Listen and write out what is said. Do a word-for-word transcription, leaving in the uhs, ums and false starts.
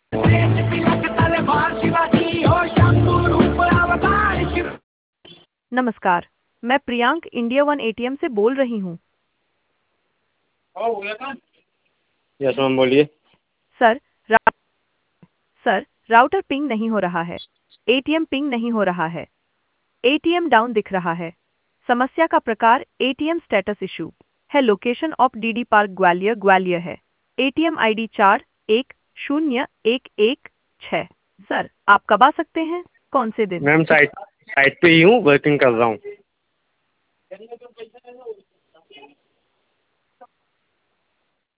नमस्कार, मैं Priyank India one ATM से बोल रही हूँ। यस मैम बोलिए। सर रा, सर राउटर पिंग नहीं हो रहा है। एटीएम पिंग नहीं हो रहा है। एटीएम डाउन दिख रहा है। समस्या का प्रकार एटीएम स्टेटस इशू है। Location of DD park Gwalior Gwalior है। एटीएम आईडी चार एक शून्य एक एक छः। सर आप कब आ सकते हैं? कौन से दिन? मैम साइट साइट पे ही हूँ, वर्किंग कर रहा हूँ।